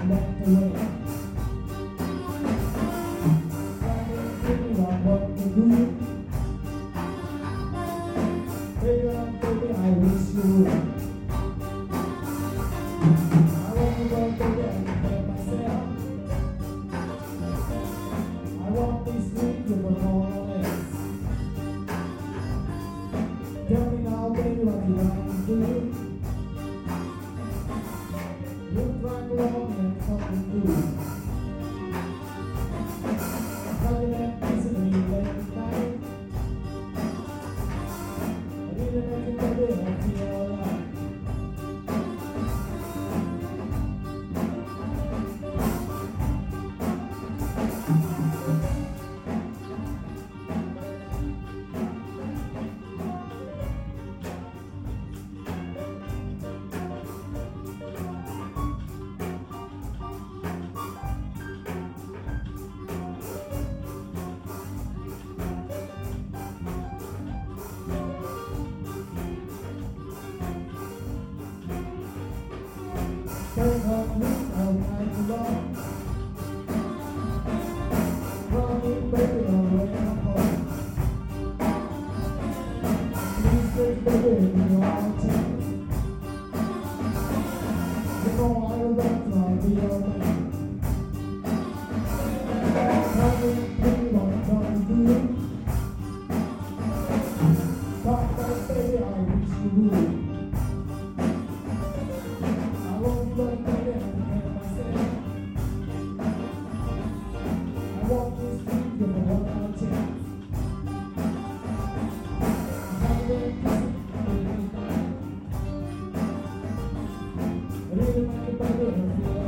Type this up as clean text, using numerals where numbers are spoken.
left away. Thinking about what to do. Baby, I wish you would. I want to go, baby, I can help myself. I want this week with a normal less. Tell me now, baby, what you want to do. Look like along and something to do. Tell me that piece of me late at night. I need to make it better and feel alright. Turn on me all night long. Running, baby, away I'm home. Please take baby in your arms. You know I will run, I'll be your man. Tell me, baby, what I'm gonna do. Talk back, baby, I wish you would. I want this week with a one-night chance. I'm gonna kiss it every night. I really like it better than